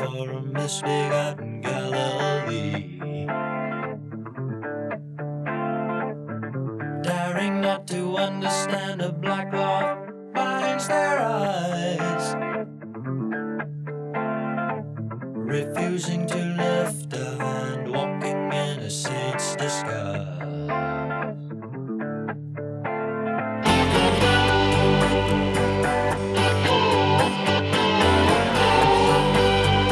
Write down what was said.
for a misbegotten Galilee. Daring not to understand, a black law binds their eyes, refusing to lift a hand, walking in a saint's disguise.